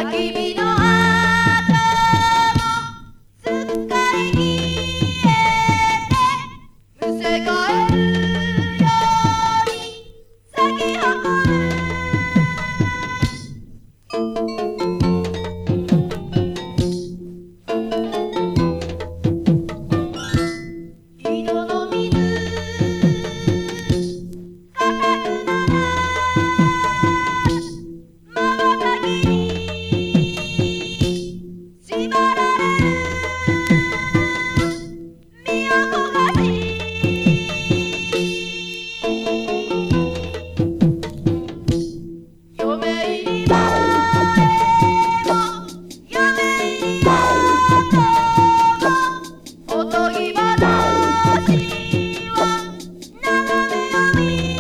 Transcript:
焚き火の跡もすっかり消えてむせ返るように咲き誇る井戸の水固くなら瞬きに縛られる身を焦がし嫁入り前も嫁入り後もおとぎ話を眺めよみ